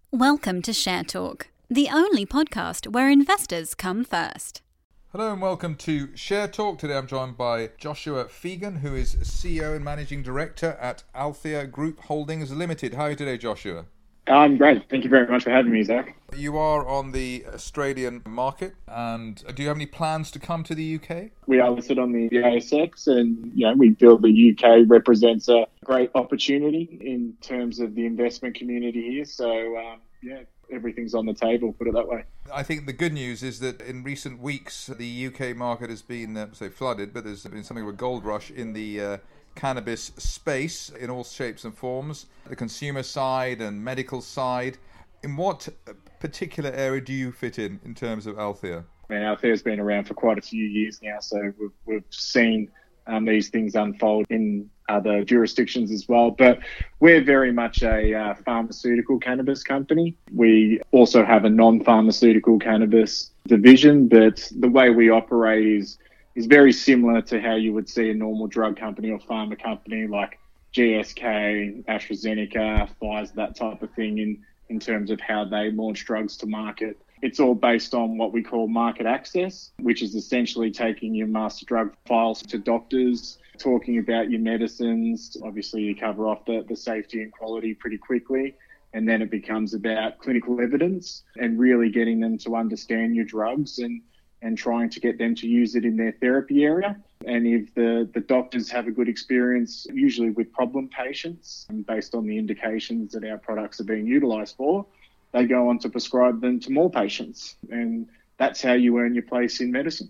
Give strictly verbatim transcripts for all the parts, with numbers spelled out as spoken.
Welcome to Share Talk, the only podcast where investors come first. Hello and welcome to Share Talk. Today I'm joined by Joshua Fegan, who is C E O and Managing Director at Althea Group Holdings Limited. How are you today, Joshua? I'm great. Thank you very much for having me, Zach. You are on the Australian market, and do you have any plans to come to the U K? We are listed on the A S X, and you know we feel the U K represents a great opportunity in terms of the investment community here. So um, yeah, everything's on the table. Put it that way. I think the good news is that in recent weeks the U K market has been uh, say flooded, but there's been something of a gold rush in the uh, cannabis space in all shapes and forms, the consumer side and medical side. In what particular area do you fit in in terms of Althea? I mean, Althea's been around for quite a few years now, so we've, we've seen um, these things unfold in other jurisdictions as well. But we're very much a uh, pharmaceutical cannabis company. We also have a non-pharmaceutical cannabis division, but the way we operate is is very similar to how you would see a normal drug company or pharma company like G S K, AstraZeneca, Pfizer, that type of thing in, in terms of how they launch drugs to market. It's all based on what we call market access, which is essentially taking your master drug files to doctors, talking about your medicines. Obviously, you cover off the, the safety and quality pretty quickly. And then it becomes about clinical evidence and really getting them to understand your drugs and and trying to get them to use it in their therapy area. And if the, the doctors have a good experience, usually with problem patients, and based on the indications that our products are being utilised for, they go on to prescribe them to more patients. And that's how you earn your place in medicine.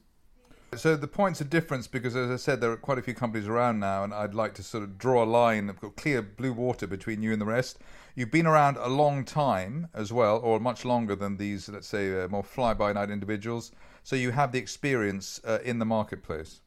So the point's a difference because, as I said, there are quite a few companies around now, and I'd like to sort of draw a line, of clear blue water between you and the rest. You've been around a long time as well, or much longer than these, let's say, uh, more fly-by-night individuals. So you have the experience uh, in the marketplace.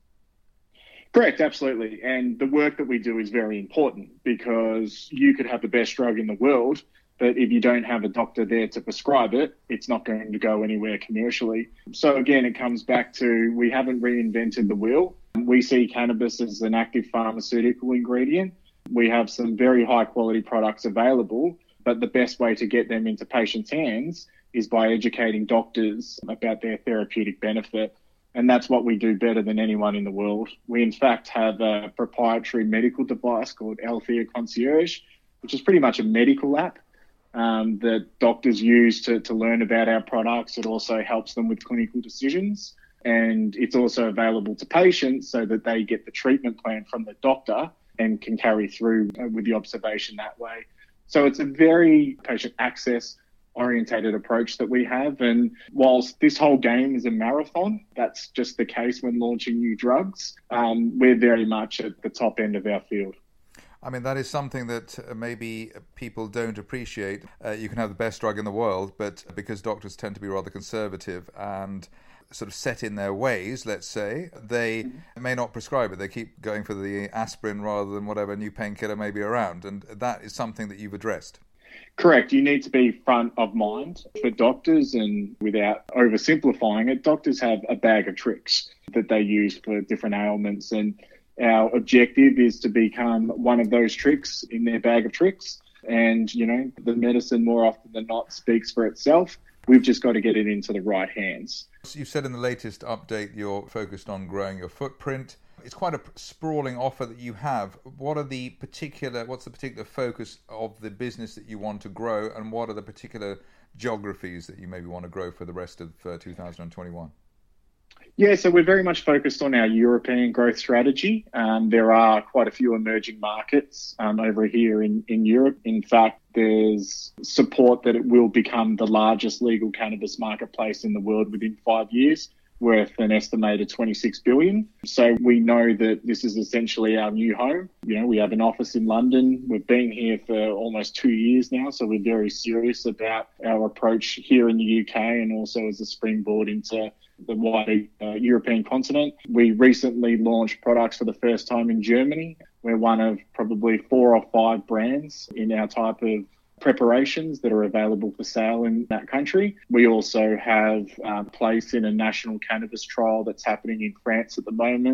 Correct, absolutely. And the work that we do is very important because you could have the best drug in the world, but if you don't have a doctor there to prescribe it, it's not going to go anywhere commercially. So again, it comes back to we haven't reinvented the wheel. We see cannabis as an active pharmaceutical ingredient. We have some very high quality products available, but the best way to get them into patients' hands is by educating doctors about their therapeutic benefit. And that's what we do better than anyone in the world. We, in fact, have a proprietary medical device called Althea Concierge, which is pretty much a medical app um, that doctors use to, to learn about our products. It also helps them with clinical decisions. And it's also available to patients so that they get the treatment plan from the doctor and can carry through with the observation that way. So it's a very patient access orientated approach that we have. And whilst this whole game is a marathon, that's just the case when launching new drugs. Um, we're very much at the top end of our field. I mean, that is something that maybe people don't appreciate. Uh, you can have the best drug in the world, but because doctors tend to be rather conservative and sort of set in their ways, let's say, they may not prescribe it. They keep going for the aspirin rather than whatever new painkiller may be around. And that is something that you've addressed. Correct. You need to be front of mind for doctors, and without oversimplifying it, doctors have a bag of tricks that they use for different ailments. And our objective is to become one of those tricks in their bag of tricks. And, you know, the medicine more often than not speaks for itself. We've just got to get it into the right hands. You said in the latest update you're focused on growing your footprint. It's quite a sprawling offer that you have. What are the particular, what's the particular focus of the business that you want to grow, and what are the particular geographies that you maybe want to grow for the rest of uh, two thousand twenty-one? Yeah, so we're very much focused on our European growth strategy. Um, there are quite a few emerging markets um, over here in, in Europe. In fact, there's support that it will become the largest legal cannabis marketplace in the world within five years. Worth an estimated twenty-six billion dollars. So we know that this is essentially our new home. You know, we have an office in London. We've been here for almost two years now, so we're very serious about our approach here in the U K and also as a springboard into the wider uh, European continent. We recently launched products for the first time in Germany. We're one of probably four or five brands in our type of preparations that are available for sale in that country. We also have a place in a national cannabis trial that's happening in France at the moment.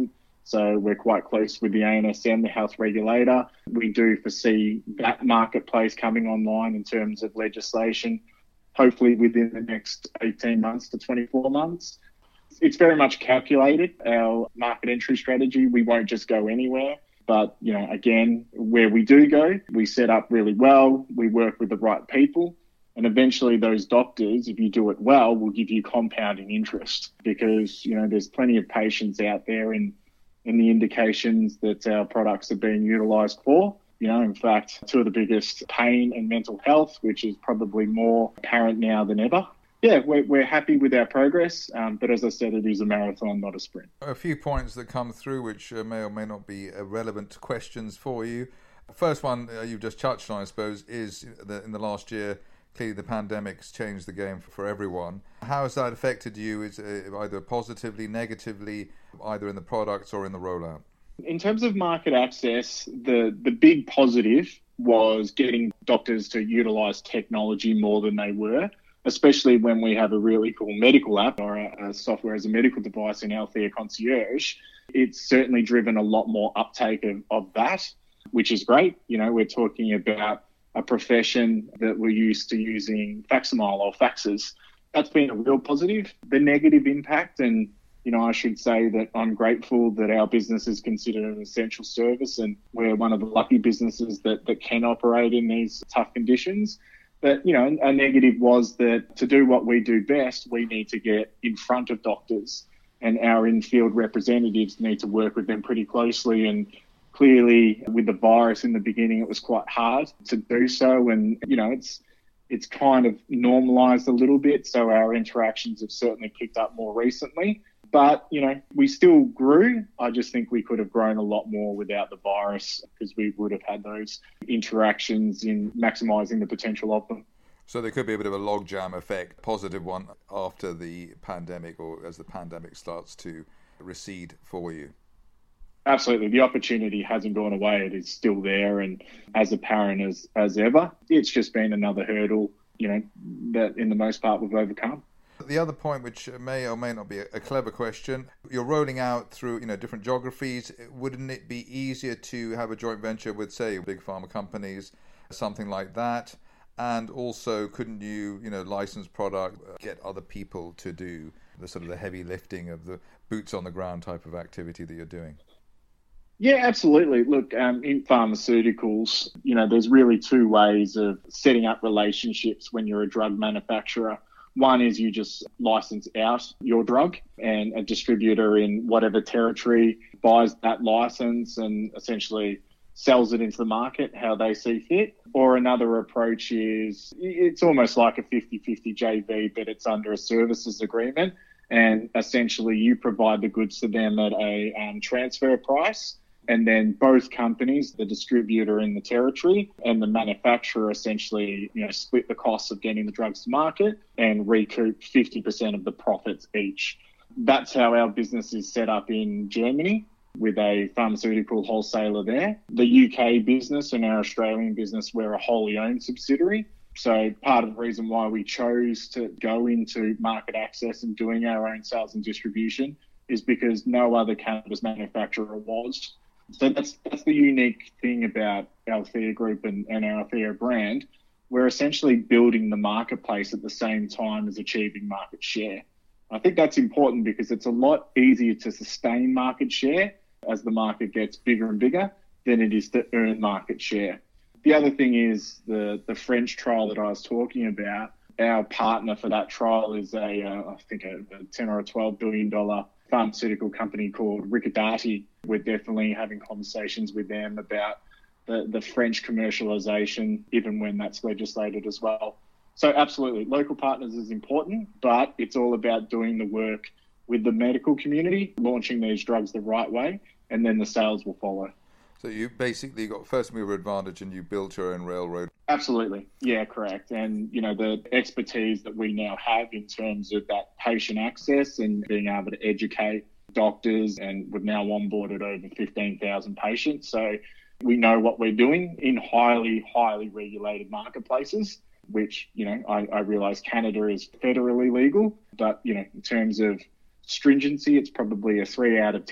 So we're quite close with the A N S M, the health regulator. We do foresee that marketplace coming online in terms of legislation, hopefully within the next eighteen months to twenty-four months. It's very much calculated, our market entry strategy. We won't just go anywhere. But, you know, again, where we do go, we set up really well. We work with the right people. And eventually those doctors, if you do it well, will give you compounding interest because, you know, there's plenty of patients out there in, in the indications that our products are being utilised for. You know, in fact, two of the biggest, pain and mental health, which is probably more apparent now than ever. Yeah, we're, we're happy with our progress, um, but as I said, it is a marathon, not a sprint. A few points that come through which uh, may or may not be uh, relevant questions for you. First one uh, you've just touched on, I suppose, is that in the last year, clearly the pandemic's changed the game for, for everyone. How has that affected you, is uh, either positively, negatively, either in the products or in the rollout? In terms of market access, the, the big positive was getting doctors to utilise technology more than they were, especially when we have a really cool medical app or a, a software as a medical device in Althea Concierge. It's certainly driven a lot more uptake of, of that, which is great. You know, we're talking about a profession that we're used to using Faximile or faxes. That's been a real positive. The negative impact, and, you know, I should say that I'm grateful that our business is considered an essential service and we're one of the lucky businesses that, that can operate in these tough conditions. But, you know, a negative was that to do what we do best, we need to get in front of doctors and our in-field representatives need to work with them pretty closely. And clearly with the virus in the beginning, it was quite hard to do so. And, you know, it's it's kind of normalised a little bit. So our interactions have certainly picked up more recently. But, you know, we still grew. I just think we could have grown a lot more without the virus because we would have had those interactions in maximising the potential of them. So there could be a bit of a logjam effect, positive one, after the pandemic or as the pandemic starts to recede for you. Absolutely. The opportunity hasn't gone away. It is still there and as apparent as, as ever. It's just been another hurdle, you know, that in the most part we've overcome. The other point, which may or may not be a clever question, you're rolling out through, you know, different geographies. Wouldn't it be easier to have a joint venture with, say, big pharma companies, something like that? And also, couldn't you, you know, license product, get other people to do the sort of the heavy lifting of the boots on the ground type of activity that you're doing? Yeah, absolutely. Look, um, in pharmaceuticals, you know, there's really two ways of setting up relationships when you're a drug manufacturer. One is you just license out your drug and a distributor in whatever territory buys that license and essentially sells it into the market how they see fit. Or another approach is it's almost like a fifty-fifty J V, but it's under a services agreement. And essentially you provide the goods to them at a um, transfer price. And then both companies, the distributor in the territory and the manufacturer, essentially, you know, split the costs of getting the drugs to market and recoup fifty percent of the profits each. That's how our business is set up in Germany with a pharmaceutical wholesaler there. The U K business and our Australian business, we're a wholly owned subsidiary. So part of the reason why we chose to go into market access and doing our own sales and distribution is because no other cannabis manufacturer was. So that's that's the unique thing about Althea Group and, and our Althea brand. We're essentially building the marketplace at the same time as achieving market share. I think that's important because it's a lot easier to sustain market share as the market gets bigger and bigger than it is to earn market share. The other thing is the, the French trial that I was talking about. Our partner for that trial is a, uh, I think, a, a ten or a twelve billion dollars pharmaceutical company called Recordati. We're definitely having conversations with them about the, the French commercialization, even when that's legislated as well. So absolutely, local partners is important, but it's all about doing the work with the medical community, launching these drugs the right way, and then the sales will follow. So you basically got first mover advantage and you built your own railroad. Absolutely. Yeah, correct. And, you know, the expertise that we now have in terms of that patient access and being able to educate doctors, and we've now onboarded over fifteen thousand patients. So we know what we're doing in highly, highly regulated marketplaces, which, you know, I, I realise Canada is federally legal, but, you know, in terms of stringency, it's probably a three out of ten.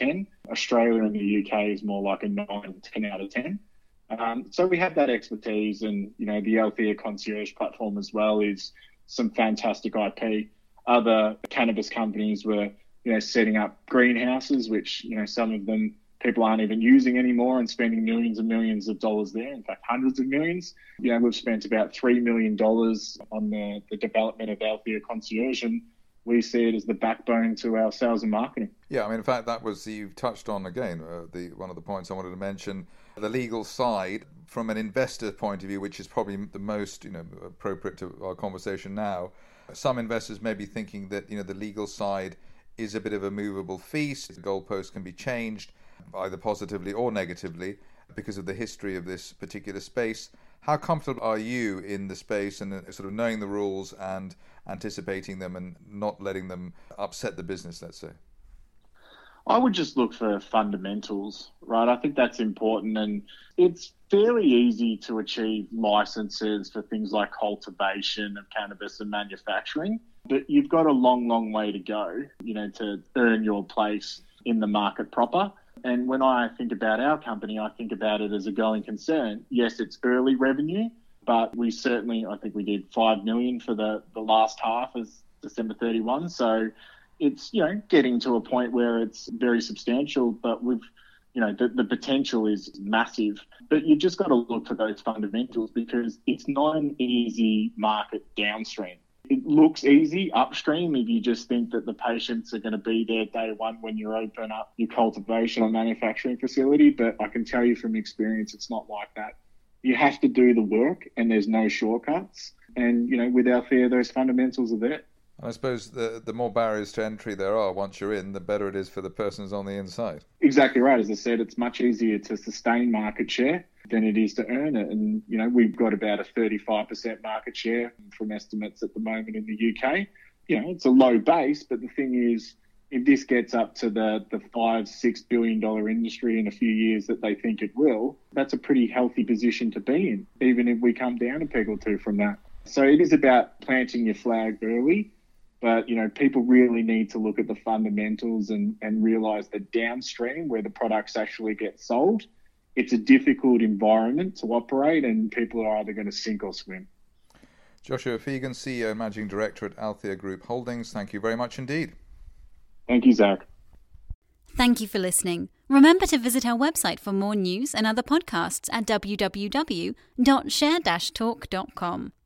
Australia and the U K is more like a nine, ten out of ten. Um, so we have that expertise, and, you know, the Althea Concierge platform as well is some fantastic I P. Other cannabis companies were, you know, setting up greenhouses, which, you know, some of them people aren't even using anymore and spending millions and millions of dollars there. In fact, hundreds of millions. You know, we've spent about three million dollars on the, the development of Althea Concierge, and we see it as the backbone to our sales and marketing. Yeah, I mean, in fact, that was, you've touched on again, uh, the one of the points I wanted to mention, the legal side from an investor point of view, which is probably the most, you know, appropriate to our conversation now. Some investors may be thinking that, you know, the legal side is a bit of a movable feast. The goalposts can be changed either positively or negatively because of the history of this particular space. How comfortable are you in the space and sort of knowing the rules and anticipating them and not letting them upset the business, let's say? I would just look for fundamentals, right? I think that's important, and it's fairly easy to achieve licenses for things like cultivation of cannabis and manufacturing, but you've got a long, long way to go, you know, to earn your place in the market proper. And when I think about our company, I think about it as a going concern. Yes, it's early revenue, but we certainly, I think we did five million for the, the last half as December thirty-first. So it's, you know, getting to a point where it's very substantial, but we've, you know, the, the potential is massive. But you've just got to look for those fundamentals because it's not an easy market downstream. It looks easy upstream if you just think that the patients are going to be there day one when you open up your cultivation or manufacturing facility. But I can tell you from experience, it's not like that. You have to do the work and there's no shortcuts. And, you know, with Althea, those fundamentals are there. I suppose the the more barriers to entry there are once you're in, the better it is for the persons on the inside. Exactly right. As I said, it's much easier to sustain market share than it is to earn it. And, you know, we've got about a thirty-five percent market share from estimates at the moment in the U K. You know, it's a low base, but the thing is, if this gets up to the, the five, six billion dollar industry in a few years that they think it will, that's a pretty healthy position to be in, even if we come down a peg or two from that. So it is about planting your flag early. But, you know, people really need to look at the fundamentals and, and realise that downstream, where the products actually get sold, it's a difficult environment to operate and people are either going to sink or swim. Joshua Fegan, C E O and Managing Director at Althea Group Holdings, thank you very much indeed. Thank you, Zach. Thank you for listening. Remember to visit our website for more news and other podcasts at w w w dot share dash talk dot com.